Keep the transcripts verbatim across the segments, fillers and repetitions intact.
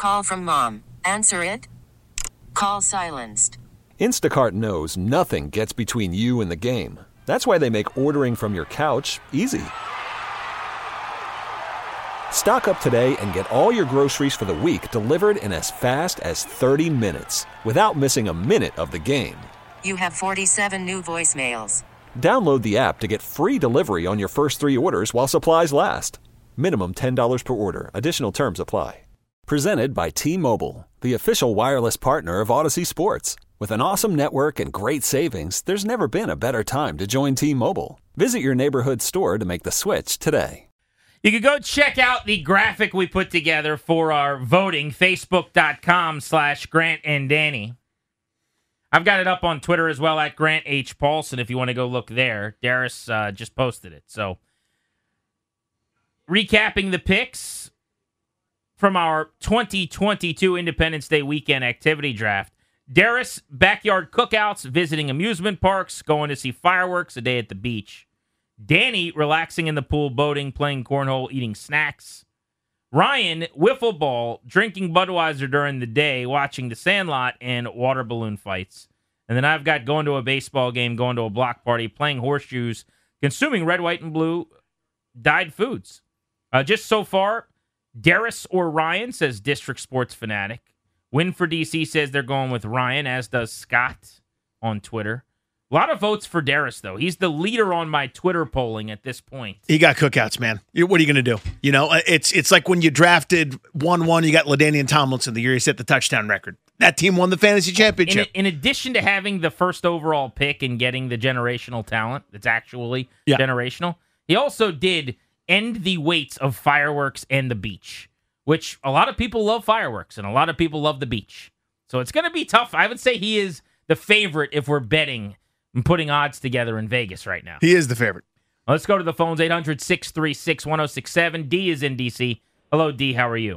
Call from mom. Answer it. Call silenced. Instacart knows nothing gets between you and the game. That's why they make ordering from your couch easy. Stock up today and get all your groceries for the week delivered in as fast as thirty minutes without missing a minute of the game. You have forty-seven new voicemails. Download the app to get free delivery on your first three orders while supplies last. Minimum ten dollars per order. Additional terms apply. Presented by T-Mobile, the official wireless partner of Odyssey Sports. With an awesome network and great savings, there's never been a better time to join T-Mobile. Visit your neighborhood store to make the switch today. You can go check out the graphic we put together for our voting, facebook.com slash Grant and Danny. I've got it up on Twitter as well, at Grant H. Paulson, if you want to go look there. Darius uh, just posted it. So, recapping the picks from our twenty twenty-two Independence Day weekend activity draft. Darius, backyard cookouts, visiting amusement parks, going to see fireworks, a day at the beach. Danny, relaxing in the pool, boating, playing cornhole, eating snacks. Ryan, wiffle ball, drinking Budweiser during the day, watching The Sandlot, and water balloon fights. And then I've got going to a baseball game, going to a block party, playing horseshoes, consuming red, white, and blue dyed foods. Uh, just so far, Darius or Ryan, says District Sports Fanatic. Win for D C says they're going with Ryan, as does Scott on Twitter. A lot of votes for Darius, though. He's the leader on my Twitter polling at this point. He got cookouts, man. You- What are you going to do? You know, it's it's like when you drafted one one, you got LaDainian Tomlinson the year he set the touchdown record. That team won the fantasy championship. In, in addition to having the first overall pick and getting the generational talent that's actually Yeah. generational, he also did end the waits of fireworks and the beach, which a lot of people love fireworks and a lot of people love the beach. So it's going to be tough. I would say he is the favorite if we're betting and putting odds together in Vegas right now. He is the favorite. Let's go to the phones, eight hundred, six three six, one oh six seven. D is in D C. Hello, D. How are you?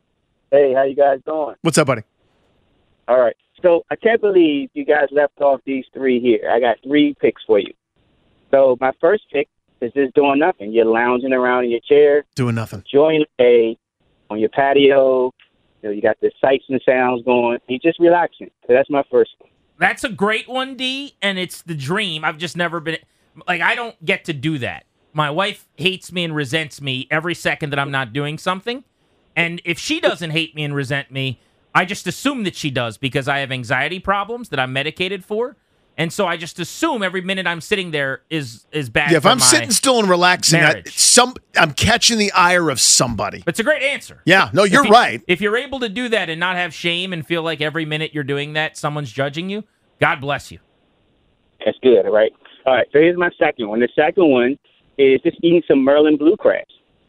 Hey, how you guys doing? What's up, buddy? All right. So I can't believe you guys left off these three here. I got three picks for you. So my first pick is just doing nothing. You're lounging around in your chair, Doing nothing. enjoying the day on your patio. You know, you got the sights and sounds going. You're just relaxing. So that's my first one. That's a great one, D, and it's the dream. I've just never been, like, I don't get to do that. My wife hates me and resents me every second that I'm not doing something. And if she doesn't hate me and resent me, I just assume that she does because I have anxiety problems that I'm medicated for. And so I just assume every minute I'm sitting there is is bad Yeah, if for I'm my sitting still and relaxing, I, marriage. some I'm catching the ire of somebody. It's a great answer. Yeah, no, you're If you- right. If you're able to do that and not have shame and feel like every minute you're doing that, someone's judging you, God bless you. That's good, all right? All right, so here's my second one. The second one is just eating some Merlin blue crabs.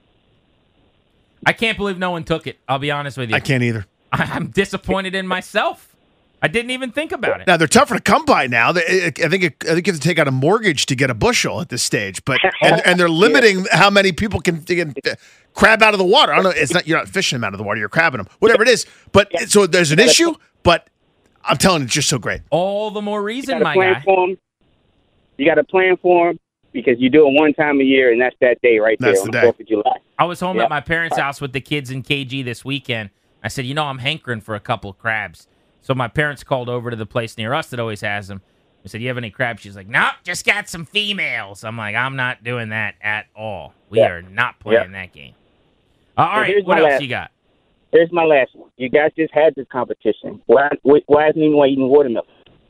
I can't believe no one took it. I'll be honest with you. I can't either. I'm disappointed in myself. I didn't even think about it. Now they're tougher to come by now. They, I think it, I think you have to take out a mortgage to get a bushel at this stage. But and, and they're limiting how many people can, can uh, crab out of the water. I don't know. It's not you're not fishing them out of the water. You're crabbing them, whatever it is. But so there's an issue. But I'm telling you, it's just so great. All the more You reason, got a my plan guy. for 'em. You got a plan for them because you do it one time a year, and that's that day right there That's on the the day. fourth of July. I was home Yeah. at my parents' house with the kids in K G this weekend. I said, you know, I'm hankering for a couple of crabs. So my parents called over to the place near us that always has them. I said, you have any crabs? She's like, nope, just got some females. I'm like, I'm not doing that at all. We Yeah. are not playing that game. Uh, all So right, here's what my else last- you got? Here's my last one. You guys just had this competition. Why, why isn't anyone eating watermelon?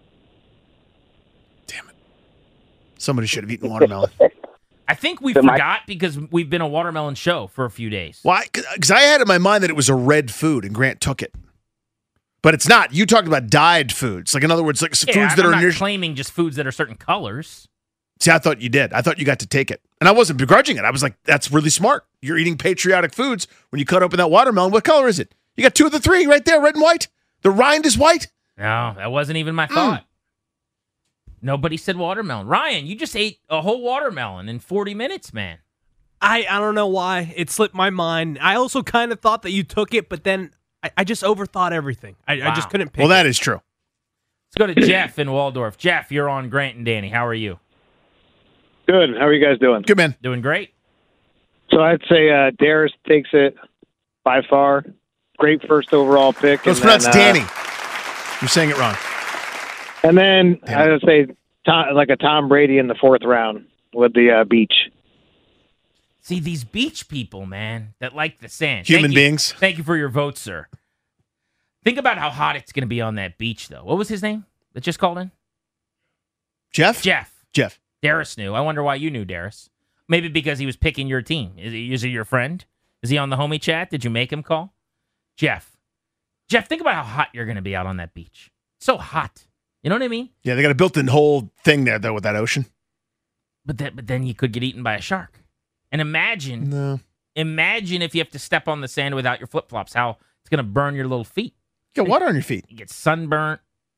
Damn it! Somebody should have eaten watermelon. I think we So my- forgot because we've been a watermelon show for a few days. Why? Because I had in my mind that it was a red food, and Grant took it. But it's not. You talked about dyed foods. Like, in other words, like Yeah, foods I'm that are not near. claiming just foods that are certain colors. See, I thought you did. I thought you got to take it. And I wasn't begrudging it. I was like, that's really smart. You're eating patriotic foods. When you cut open that watermelon, what color is it? You got two of the three right there, red and white. The rind is white. No, that wasn't even Mm. my thought. Nobody said watermelon. Ryan, you just ate a whole watermelon in forty minutes, man. I, I don't know why. It slipped my mind. I also kind of thought that you took it, but then I, I just overthought everything. I, I Wow. just couldn't pick Well, that it. is true. Let's go to Jeff in Waldorf. Jeff, you're on Grant and Danny. How are you? Good. How are you guys doing? Good, man. Doing great. So I'd say uh, Darius takes it by far. great first overall pick. No, it's and then, pronounced uh, Danny. You're saying it wrong. And then Damn I would say Tom, like a Tom Brady in the fourth round with the uh, beach. See, these beach people, man, that like the sand. Human Thank you- beings. Thank you for your vote, sir. Think about how hot it's going to be on that beach, though. What was his name that just called in? Jeff? Jeff. Jeff. Darius knew. I wonder why you knew Darius. Maybe because he was picking your team. Is he, is he your friend? Is he on the homie chat? Did you make him call? Jeff. Jeff, think about how hot you're going to be out on that beach. So hot. You know what I mean? Yeah, they got a built-in whole thing there, though, with that ocean. But that, but then you could get eaten by a shark. And imagine, No. imagine if you have to step on the sand without your flip-flops, how it's going to burn your little feet. You got water on your feet. You get sunburnt.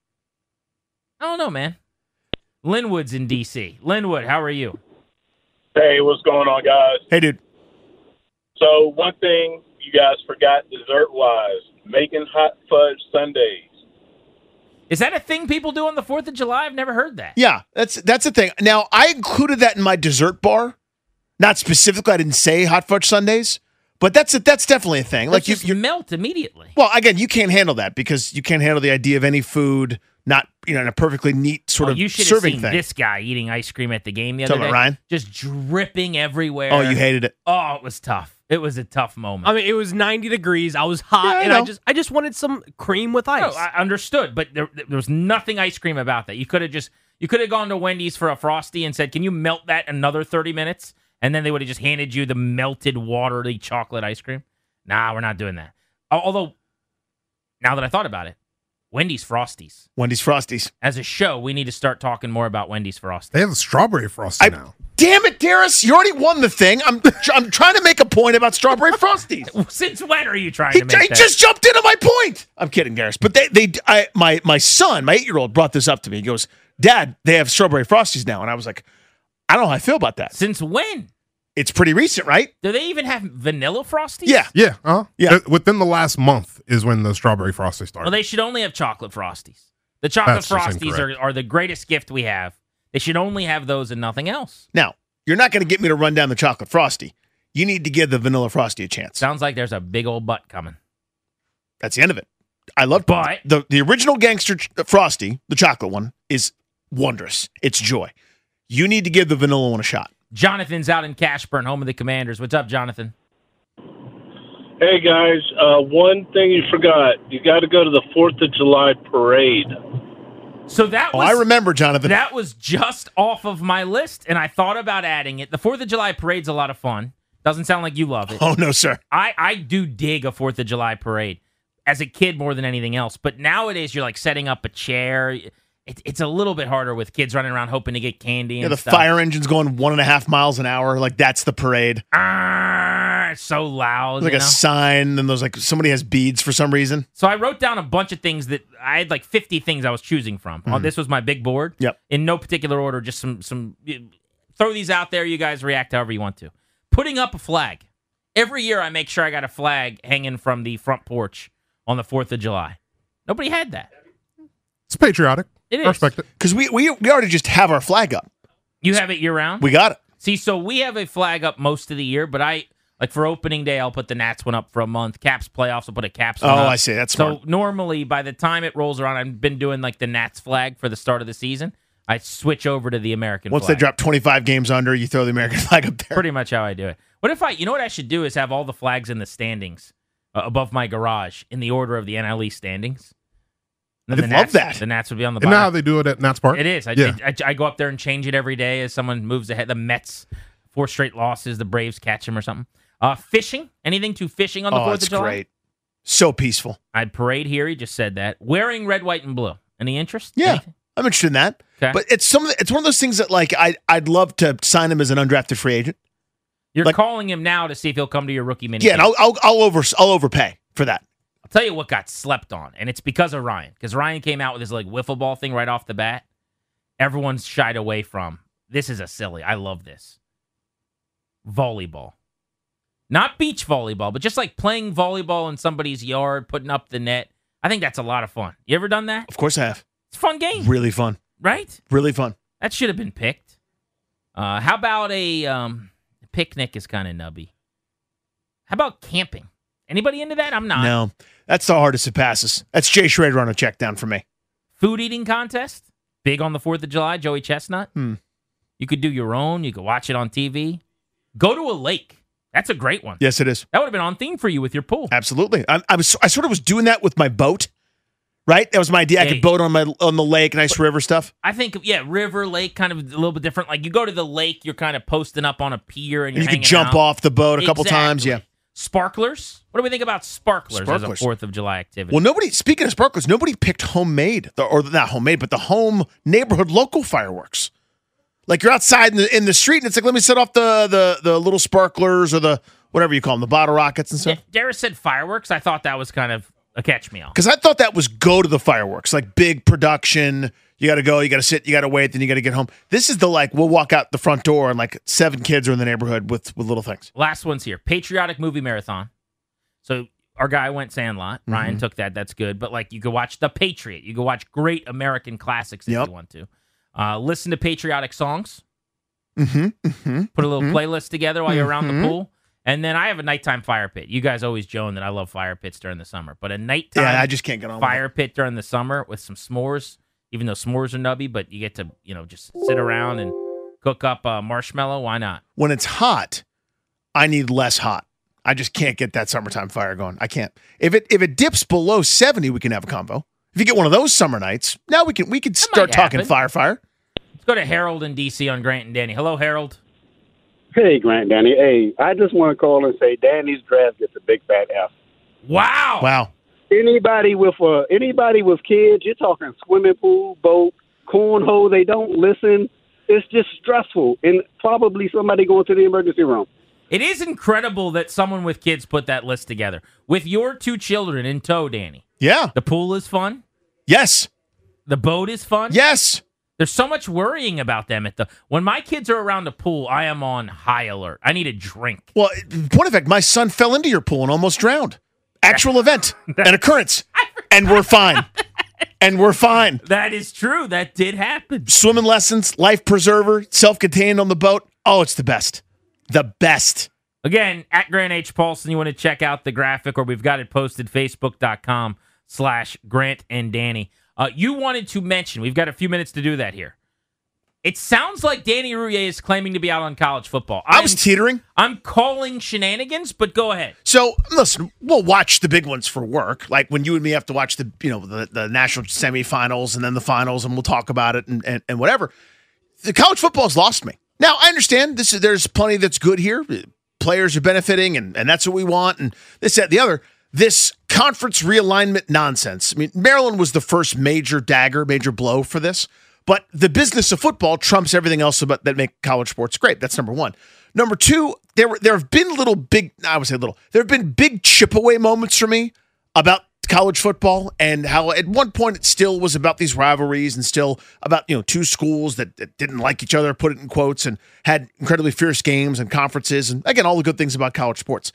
I don't know, man. Linwood's in D C. Linwood, how are you? Hey, what's going on, guys? Hey, dude. So one thing you guys forgot dessert-wise, making hot fudge sundaes. Is that a thing people do on the fourth of July? I've never heard that. Yeah, that's that's the thing. Now, I included that in my dessert bar. Not specifically, I didn't say hot fudge sundaes, but that's a, that's definitely a thing. Like Like you, just you, melt immediately. well, again, you can't handle that because you can't handle the idea of any food not you know in a perfectly neat sort Oh, of you should have serving seen thing. this guy eating ice cream at the game the other Talking day. about Ryan? Just dripping everywhere. Oh, you hated it. Oh, it was tough. It was a tough moment. I mean, it was ninety degrees. I was hot, Yeah, I and I know. just I just wanted some cream with ice. No, I understood, but there, there was nothing ice cream about that. You could have just you could have gone to Wendy's for a Frosty and said, "Can you melt that another thirty minutes?" And then they would have just handed you the melted watery chocolate ice cream. Nah, we're not doing that. Al- Although, now that I thought about it, Wendy's Frosties. Wendy's Frosties. As a show, we need to start talking more about Wendy's Frosties. They have a strawberry frosty I, now. damn it, Darius! You already won the thing. I'm I'm trying to make a point about strawberry Frosties. Since when are you trying He, to make he that? just jumped into my point. I'm kidding, Darius. But they, they, I, my, my son, my eight-year-old, brought this up to me. He goes, "Dad, they have strawberry Frosties now," and I was like, "I don't know how I feel about that." Since when? It's pretty recent, right? Do they even have vanilla Frosties? Yeah. Yeah, uh, Yeah. Within the last month is when the strawberry frosty started. Well, they should only have chocolate Frosties. The chocolate That's just Frosties are, incorrect. are the greatest gift we have. They should only have those and nothing else. Now, you're not going to get me to run down the chocolate Frosty. You need to give the vanilla Frosty a chance. Sounds like there's a big old butt coming. That's the end of it. I love But- the the original gangster ch- Frosty, the chocolate one, is wondrous. It's joy. You need to give the vanilla one a shot. Jonathan's out in Cashburn, home of the Commanders. What's up, Jonathan? Hey, guys, uh, one thing you forgot. You got to go to the fourth of July parade. So that Oh, was I remember, Jonathan. that was just off of my list, and I thought about adding it. The Fourth of July parade's a lot of fun. Doesn't sound like you love it. oh no, sir. I, I do dig a Fourth of July parade as a kid more than anything else. But nowadays, you're like setting up a chair. It, it's a little bit harder with kids running around hoping to get candy and Yeah, the stuff. fire engine's going one and a half miles an hour. Like that's the parade. Ah, it's so loud. Like you a know? sign, and there's like somebody has beads for some reason. So I wrote down a bunch of things that I had like fifty things I was choosing from. Oh, this was my big board. Mm-hmm. Yep. In no particular order, just some some. Throw these out there. You guys react however you want to. Putting up a flag. Every year I make sure I got a flag hanging from the front porch on the Fourth of July. Nobody had that. It's patriotic. It I is. respect it. Because we, we we already just have our flag up. You have it year round. We got it. See, so we have a flag up most of the year, but I like for opening day I'll put the Nats one up for a month. Caps playoffs I'll put a Caps Oh, one up. I see. That's So smart. normally, by the time it rolls around, I've been doing like the Nats flag for the start of the season. I switch over to the American Once flag. they drop twenty-five games under, you throw the American flag up there. Pretty much how I do it. What if I, you know what I should do is have all the flags in the standings uh, above my garage in the order of the N L E standings. And I'd the love Nats, that. The Nats would be on the Isn't that how bottom. they do it at Nats Park? It is. I, Yeah. I, I go up there and change it every day as someone moves ahead. The Mets, four straight losses. The Braves catch them or something. Uh, fishing? Anything to fishing on the Oh, fourth it's of July? great. So peaceful. I'd parade here. He just said that. Wearing red, white, and blue. Any interest? Yeah, Anything? I'm interested in that. Okay. But it's some. Of the, it's one of those things that like I I'd love to sign him as an undrafted free agent. You're like- calling him now to see if he'll come to your rookie mini. Yeah, and I'll I'll, I'll over I'll overpay for that. I'll tell you what got slept on, and it's because of Ryan. Because Ryan came out with his like wiffle ball thing right off the bat. Everyone's shied away from. This is a silly. I love this. Volleyball. Not beach volleyball, but just like playing volleyball in somebody's yard, putting up the net. I think that's a lot of fun. You ever done that? Of course I have. It's a fun game, Really fun. right? Really fun. That should have been picked. Uh, how about a um, picnic is kind of nubby. How about camping? Anybody into that? I'm not. No, that's the hardest it passes. That's Jay Schrader on a check down for me. Food eating contest? Big on the fourth of July, Joey Chestnut. Hmm. You could do your own. You could watch it on T V. Go to a lake. That's a great one. Yes, it is. That would have been on theme for you with your pool. Absolutely. I, I was. I sort of was doing that with my boat. Right? That was my idea. I Yeah. could boat on my on the lake, nice river stuff. I think, yeah, river, lake, kind of a little bit different. Like you go to the lake, you're kind of posting up on a pier, and you're And you could hanging jump out. off the boat a couple Exactly. times. Yeah. Sparklers. What do we think about sparklers, as a Sparklers. Fourth of July activity? Well, nobody. Speaking of sparklers, nobody picked homemade, the- or not homemade, but the home neighborhood local fireworks. Like you're outside in the in the street, and it's like, let me set off the the the little sparklers or the whatever you call them, the bottle rockets and stuff. Yeah, Darius said fireworks. I thought that was kind of a catch me all. Because I thought that was go to the fireworks, like big production. You got to go, you got to sit, you got to wait, then you got to get home. This is the like, we'll walk out the front door and like seven kids are in the neighborhood with with little things. Last one's here. Patriotic movie marathon. So our guy went Sandlot. Ryan Mm-hmm. took that. That's good. But like you could watch The Patriot. You could watch great American classics if Yep. you want to. Uh, listen to patriotic songs. Mm-hmm. Mm-hmm. Put a little Mhm. playlist together while you're around Mhm. the pool. And then I have a nighttime fire pit. You guys always joke that I love fire pits during the summer. But a nighttime Yeah, I just can't get on with fire pit during the summer with some s'mores, even though s'mores are nubby, but you get to, you know, just sit around and cook up uh, marshmallow. Why not? When it's hot, I need less hot. I just can't get that summertime fire going. I can't. If it if it dips below seventy, we can have a convo. If you get one of those summer nights, now we can we could start talking happen. fire fire. Let's go to Harold in D C on Grant and Danny. Hello, Harold. Hey, Grant, Danny. Hey, I just want to call and say Danny's draft gets a big fat F. Wow. Wow. Anybody with uh, anybody with kids, you're talking swimming pool, boat, cornhole, they don't listen. It's just stressful. And probably somebody going to the emergency room. It is incredible that someone with kids put that list together. With your two children in tow, Danny. Yeah. The pool is fun. Yes. The boat is fun. Yes. There's so much worrying about them at the when my kids are around the pool, I am on high alert. I need a drink. Well, point of fact, my son fell into your pool and almost drowned. Actual event, an occurrence, and we're fine. And we're fine. That is true. That did happen. Swimming lessons, life preserver, self-contained on the boat. Oh, it's the best. The best. Again, at Grant H. Paulson, you want to check out the graphic, or we've got it posted, facebook.com slash Grant and Danny. Uh, you wanted to mention, we've got a few minutes to do that here. It sounds like Danny Rouhier is claiming to be out on college football. I I'm, was teetering. I'm calling shenanigans, but go ahead. So, listen, we'll watch the big ones for work. Like when you and me have to watch the, you know, the, the national semifinals and then the finals, and we'll talk about it and, and, and whatever. The college football has lost me. Now, I understand this. There's plenty that's good here. Players are benefiting, and, and that's what we want, and this, that, the other. This conference realignment nonsense. I mean, Maryland was the first major dagger, major blow for this. But the business of football trumps everything else about that make college sports great. That's number one. Number two, there were there have been little big, I would say little, there have been big chip away moments for me about college football and how at one point it still was about these rivalries and still about, you know, two schools that, that didn't like each other, put it in quotes, and had incredibly fierce games and conferences. And again, all the good things about college sports.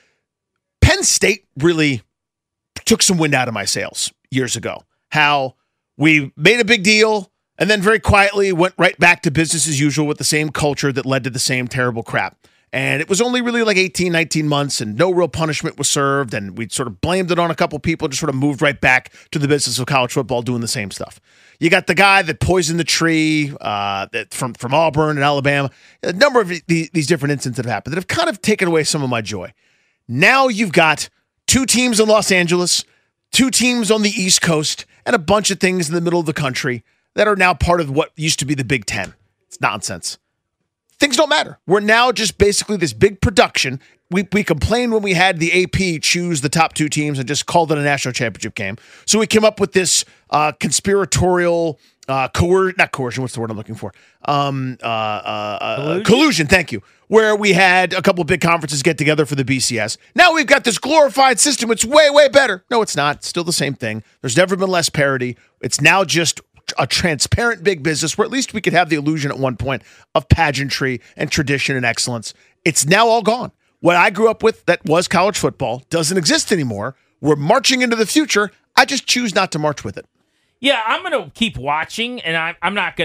Penn State really took some wind out of my sails years ago. How we made a big deal and then very quietly went right back to business as usual with the same culture that led to the same terrible crap. And it was only really like eighteen, nineteen months and no real punishment was served. And we sort of blamed it on a couple people, just sort of moved right back to the business of college football doing the same stuff. You got the guy that poisoned the tree uh, that from, from Auburn and Alabama. A number of the, these different incidents that have happened that have kind of taken away some of my joy. Now you've got two teams in Los Angeles, two teams on the East Coast, and a bunch of things in the middle of the country that are now part of what used to be the Big Ten. It's nonsense. Things don't matter. We're now just basically this big production. We we complained when we had the A P choose the top two teams and just called it a national championship game. So we came up with this uh, conspiratorial, uh, coer- not coercion, what's the word I'm looking for? Um, uh, uh, uh, Collusion? collusion, thank you. Where we had a couple of big conferences get together for the B C S. Now we've got this glorified system. It's way, way better. No, it's not. It's still the same thing. There's never been less parity. It's now just a transparent big business where at least we could have the illusion at one point of pageantry and tradition and excellence. It's now all gone. What I grew up with that was college football doesn't exist anymore. We're marching into the future. I just choose not to march with it. Yeah, I'm going to keep watching, and I'm, I'm not going to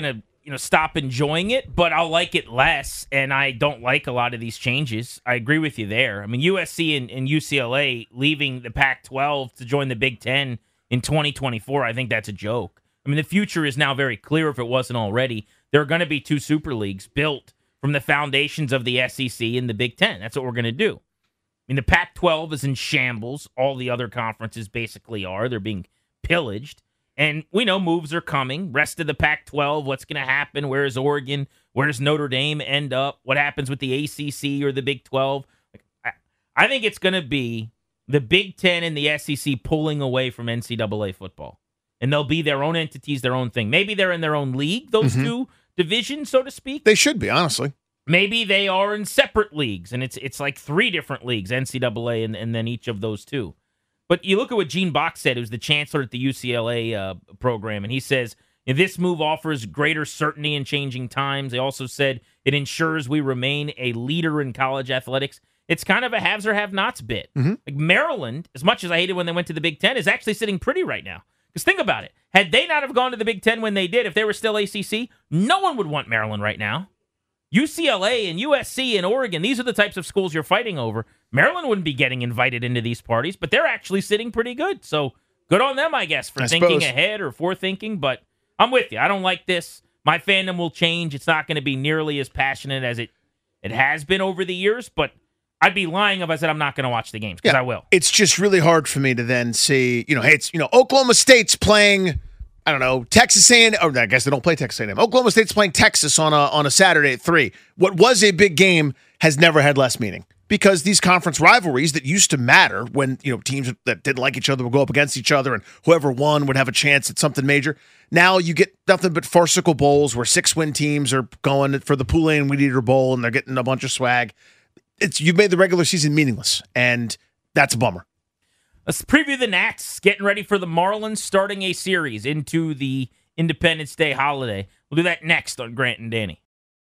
you know, stop enjoying it, but I'll like it less, and I don't like a lot of these changes. I agree with you there. I mean, U S C and, and U C L A leaving the Pac twelve to join the Big Ten in twenty twenty-four, I think that's a joke. I mean, the future is now very clear if it wasn't already. There are going to be two super leagues built from the foundations of the S E C and the Big Ten. That's what we're going to do. I mean, the Pac twelve is in shambles. All the other conferences basically are. They're being pillaged. And we know moves are coming. Rest of the Pac twelve, what's going to happen? Where is Oregon? Where does Notre Dame end up? What happens with the A C C or the Big twelve? I, I think it's going to be the Big Ten and the S E C pulling away from N C double A football. And they'll be their own entities, their own thing. Maybe they're in their own league, those mm-hmm. two divisions, so to speak. They should be, honestly. Maybe they are in separate leagues, and it's it's like three different leagues, N C double A and, and then each of those two. But you look at what Gene Bach said, who's the chancellor at the U C L A uh, program, and he says, this move offers greater certainty in changing times. They also said it ensures we remain a leader in college athletics. It's kind of a haves or have-nots bit. Mm-hmm. Like Maryland, as much as I hated when they went to the Big Ten, is actually sitting pretty right now. Because think about it. Had they not have gone to the Big Ten when they did, if they were still A C C, no one would want Maryland right now. U C L A and U S C and Oregon, these are the types of schools you're fighting over. Maryland wouldn't be getting invited into these parties, but they're actually sitting pretty good. So good on them, I guess, for I thinking suppose. ahead or forethinking. But I'm with you. I don't like this. My fandom will change. It's not going to be nearly as passionate as it, it has been over the years, but I'd be lying if I said I'm not going to watch the games, because yeah, I will. It's just really hard for me to then see, you know, hey, it's, you know, Oklahoma State's playing, I don't know, Texas A and M, or I guess they don't play Texas A and M. Oklahoma State's playing Texas on a on a Saturday at three. What was a big game has never had less meaning, because these conference rivalries that used to matter when, you know, teams that didn't like each other would go up against each other and whoever won would have a chance at something major. Now you get nothing but farcical bowls where six-win teams are going for the Poulet and Weed Eater Bowl and they're getting a bunch of swag. It's you've made the regular season meaningless, and that's a bummer. Let's preview the Nats getting ready for the Marlins starting a series into the Independence Day holiday. We'll do that next on Grant and Danny.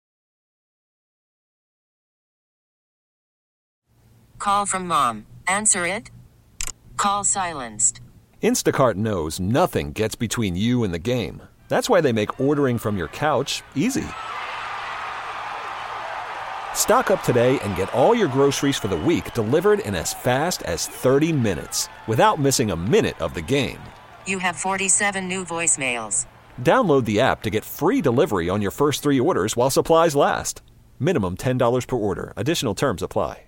Call from mom. Answer it. Call silenced. Instacart knows nothing gets between you and the game. That's why they make ordering from your couch easy. Stock up today and get all your groceries for the week delivered in as fast as thirty minutes without missing a minute of the game. You have forty-seven new voicemails. Download the app to get free delivery on your first three orders while supplies last. Minimum ten dollars per order. Additional terms apply.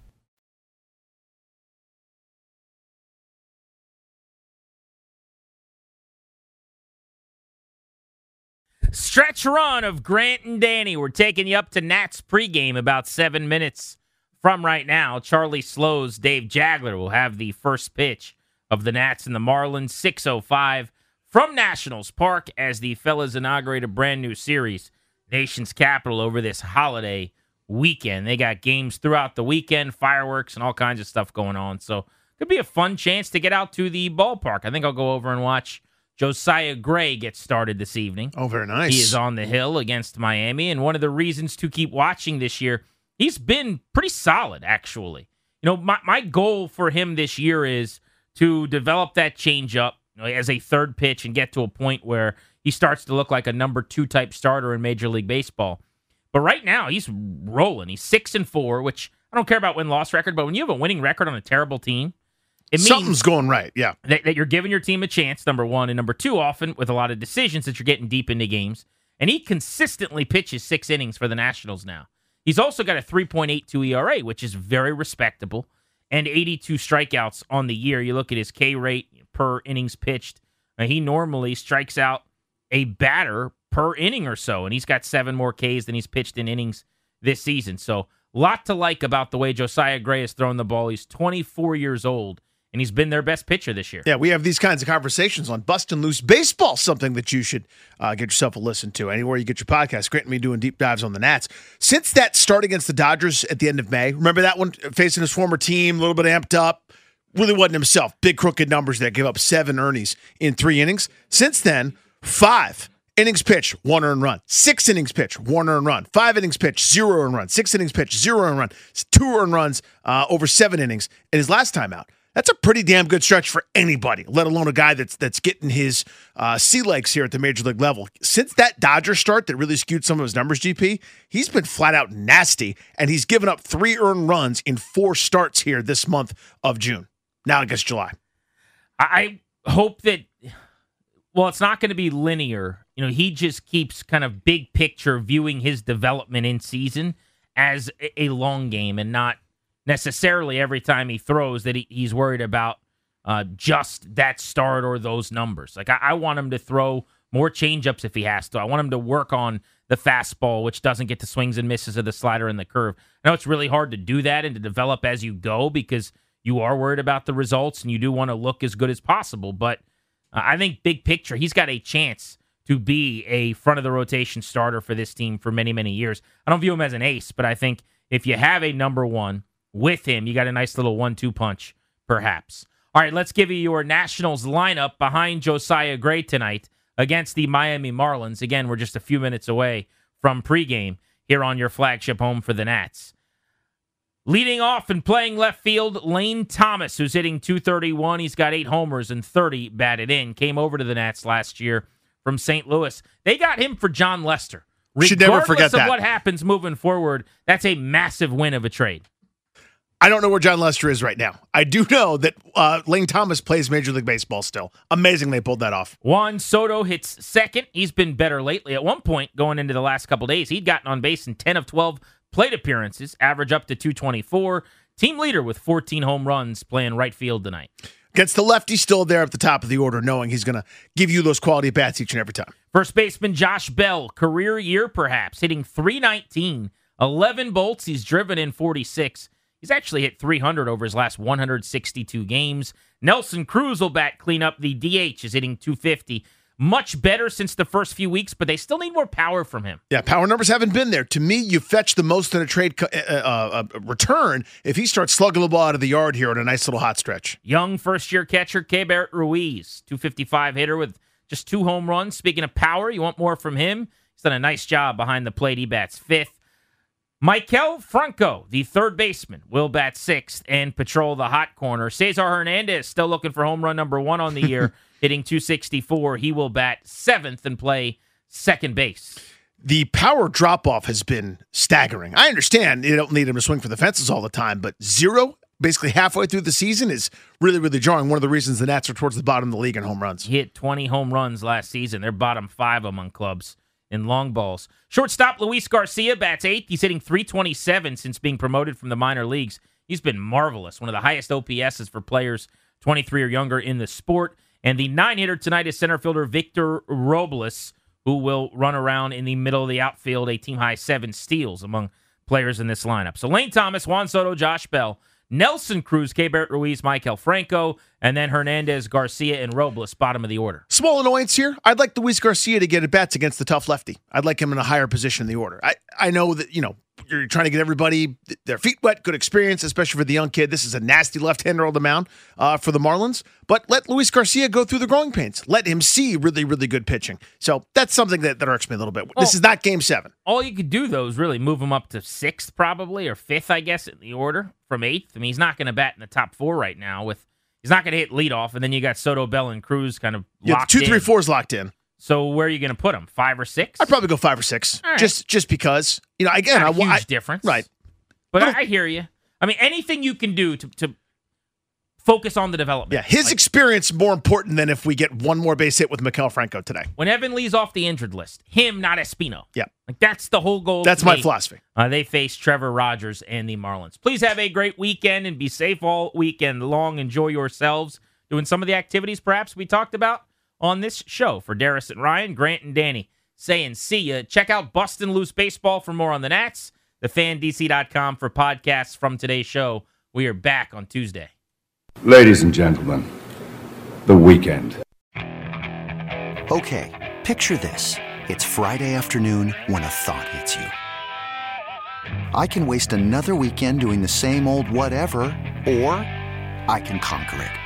Stretch run of Grant and Danny. We're taking you up to Nats pregame about seven minutes from right now. Charlie Slows, Dave Jagler will have the first pitch of the Nats and the Marlins, six oh five from Nationals Park as the fellas inaugurate a brand new series, Nation's Capital, over this holiday weekend. They got games throughout the weekend, fireworks, and all kinds of stuff going on. So could be a fun chance to get out to the ballpark. I think I'll go over and watch Josiah Gray gets started this evening. Oh, very nice. He is on the hill against Miami, and one of the reasons to keep watching this year, he's been pretty solid, actually. You know, my, my goal for him this year is to develop that changeup, you know, as a third pitch and get to a point where he starts to look like a number two type starter in Major League Baseball. But right now, he's rolling. He's six and four, which I don't care about win-loss record, but when you have a winning record on a terrible team, it means something's going right, yeah. That, that you're giving your team a chance, number one, and number two, often with a lot of decisions that you're getting deep into games. And he consistently pitches six innings for the Nationals now. He's also got a three point eight two E R A, which is very respectable, and eighty-two strikeouts on the year. You look at his K rate per innings pitched. Uh, he normally strikes out a batter per inning or so, and he's got seven more Ks than he's pitched in innings this season. So a lot to like about the way Josiah Gray has thrown the ball. He's twenty-four years old. And he's been their best pitcher this year. Yeah, we have these kinds of conversations on Bustin' Loose Baseball, something that you should uh, get yourself a listen to. Anywhere you get your podcast, Grant and me doing deep dives on the Nats. Since that start against the Dodgers at the end of May, remember that one, facing his former team, a little bit amped up, really wasn't himself. Big crooked numbers that give up seven earnings in three innings. Since then, five innings pitch, one earned run. Six innings pitch, one earned run. Five innings pitch, zero earned run. Six innings pitch, zero earned run. Two earned runs uh, over seven innings in his last time out. That's a pretty damn good stretch for anybody, let alone a guy that's that's getting his uh, sea legs here at the major league level. Since that Dodger start that really skewed some of his numbers, G P, he's been flat out nasty, and he's given up three earned runs in four starts here this month of June. Now I guess July. I hope that, well, it's not going to be linear. You know, he just keeps kind of big picture viewing his development in season as a long game and not necessarily every time he throws that he, he's worried about uh, just that start or those numbers. Like, I, I want him to throw more changeups if he has to. I want him to work on the fastball, which doesn't get the swings and misses of the slider and the curve. I know it's really hard to do that and to develop as you go because you are worried about the results and you do want to look as good as possible. But uh, I think big picture, he's got a chance to be a front-of-the-rotation starter for this team for many, many years. I don't view him as an ace, but I think if you have a number one with him, you got a nice little one two punch, perhaps. All right, let's give you your Nationals lineup behind Josiah Gray tonight against the Miami Marlins. Again, we're just a few minutes away from pregame here on your flagship home for the Nats. Leading off and playing left field, Lane Thomas, who's hitting two thirty-one. He's got eight homers and thirty batted in. Came over to the Nats last year from Saint Louis. They got him for John Lester. Should never forget Regardless of that. what happens moving forward, that's a massive win of a trade. I don't know where John Lester is right now. I do know that uh, Lane Thomas plays Major League Baseball still. Amazing they pulled that off. Juan Soto hits second. He's been better lately. At one point, going into the last couple days, he'd gotten on base in ten of twelve plate appearances, average up to two twenty-four. Team leader with fourteen home runs playing right field tonight. Gets the lefty still there at the top of the order, knowing he's going to give you those quality bats each and every time. First baseman Josh Bell, career year perhaps, hitting three nineteen, eleven bolts. He's driven in forty-six. He's actually hit three hundred over his last one hundred sixty-two games. Nelson Cruz will bat cleanup. The D H is hitting two fifty. Much better since the first few weeks, but they still need more power from him. Yeah, power numbers haven't been there. To me, you fetch the most in a trade co- uh, uh, uh, return if he starts slugging the ball out of the yard here on a nice little hot stretch. Young first-year catcher Keibert Ruiz, two fifty-five hitter with just two home runs. Speaking of power, you want more from him? He's done a nice job behind the plate. He bats fifth. Maikel Franco, the third baseman, will bat sixth and patrol the hot corner. Cesar Hernandez still looking for home run number one on the year, hitting two sixty-four. He will bat seventh and play second base. The power drop-off has been staggering. I understand you don't need him to swing for the fences all the time, but zero, basically halfway through the season, is really, really jarring. One of the reasons the Nats are towards the bottom of the league in home runs. He hit twenty home runs last season. They're bottom five among clubs in long balls. Shortstop Luis Garcia bats eighth. He's hitting three twenty-seven since being promoted from the minor leagues. He's been marvelous. One of the highest O P S's for players twenty-three or younger in the sport. And the nine-hitter tonight is center fielder Victor Robles, who will run around in the middle of the outfield, a team-high seven steals among players in this lineup. So Lane Thomas, Juan Soto, Josh Bell, Nelson Cruz, Keibert Ruiz, Maikel Franco, and then Hernandez, Garcia, and Robles, bottom of the order. Small annoyance here. I'd like Luis Garcia to get at bats against the tough lefty. I'd like him in a higher position in the order. I, I know that, you know, you're trying to get everybody their feet wet, good experience, especially for the young kid. This is a nasty left-hander on the mound uh, for the Marlins. But let Luis Garcia go through the growing pains. Let him see really, really good pitching. So that's something that, that irks me a little bit. This is not game seven. All you could do, though, is really move him up to sixth probably, or fifth, I guess, in the order from eighth. I mean, he's not going to bat in the top four right now. With He's not going to hit leadoff, and then you got Soto, Bell, and Cruz kind of yeah, locked two, in. three, four is locked in. So where are you going to put him? Five or six? I'd probably go five or six, right. just just because, you know, again, not a I, huge I, difference, right? But I, I hear you. I mean, anything you can do to, to focus on the development. Yeah, his like, experience more important than if we get one more base hit with Maikel Franco today. When Evan Lee's off the injured list, him, not Espino. Yeah, like that's the whole goal. That's my me. philosophy. Uh, they face Trevor Rogers and the Marlins. Please have a great weekend and be safe all weekend long. Enjoy yourselves doing some of the activities perhaps we talked about on this show. For Darius and Ryan, Grant and Danny saying see ya. Check out Bustin' Loose Baseball for more on the Nats. the fan D C dot com for podcasts from today's show. We are back on Tuesday. Ladies and gentlemen, the weekend. Okay, picture this. It's Friday afternoon when a thought hits you. I can waste another weekend doing the same old whatever, or I can conquer it.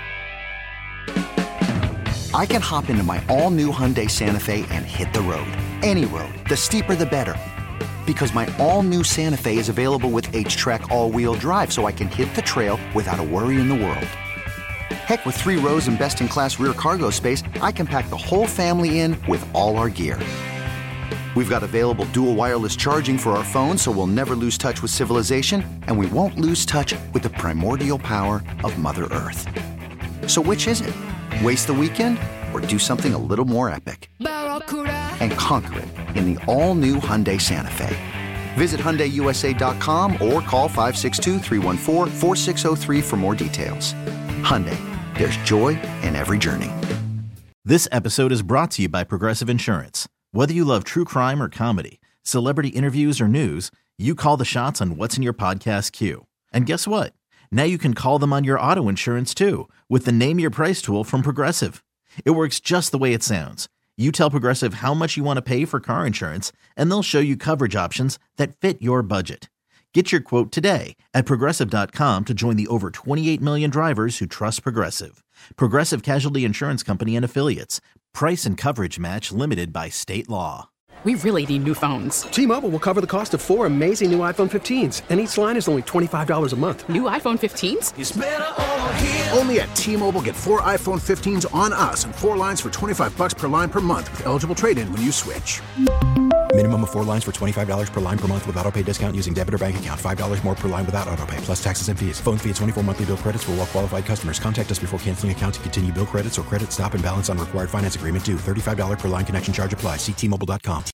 I can hop into my all-new Hyundai Santa Fe and hit the road. Any road. The steeper, the better. Because my all-new Santa Fe is available with H-Track all-wheel drive, so I can hit the trail without a worry in the world. Heck, with three rows and best-in-class rear cargo space, I can pack the whole family in with all our gear. We've got available dual wireless charging for our phones, so we'll never lose touch with civilization, and we won't lose touch with the primordial power of Mother Earth. So which is it? Waste the weekend or do something a little more epic? And conquer it in the all-new Hyundai Santa Fe. Visit Hyundai U S A dot com or call five six two, three one four, four six zero three for more details. Hyundai, there's joy in every journey. This episode is brought to you by Progressive Insurance. Whether you love true crime or comedy, celebrity interviews or news, you call the shots on what's in your podcast queue. And guess what? Now you can call them on your auto insurance too with the Name Your Price tool from Progressive. It works just the way it sounds. You tell Progressive how much you want to pay for car insurance, and they'll show you coverage options that fit your budget. Get your quote today at Progressive dot com to join the over twenty-eight million drivers who trust Progressive. Progressive Casualty Insurance Company and Affiliates. Price and coverage match limited by state law. We really need new phones. T-Mobile will cover the cost of four amazing new iPhone fifteens, and each line is only twenty-five dollars a month. New iPhone fifteens? It's better over here. Only at T-Mobile, get four iPhone fifteens on us and four lines for twenty-five dollars per line per month with eligible trade-in when you switch. Minimum of four lines for twenty-five dollars per line per month with autopay discount using debit or bank account. five dollars more per line without autopay, plus taxes and fees. Phone fee at twenty-four monthly bill credits for well-qualified customers. Contact us before canceling account to continue bill credits or credit stop and balance on required finance agreement due. thirty-five dollars per line connection charge applies. See T Mobile dot com.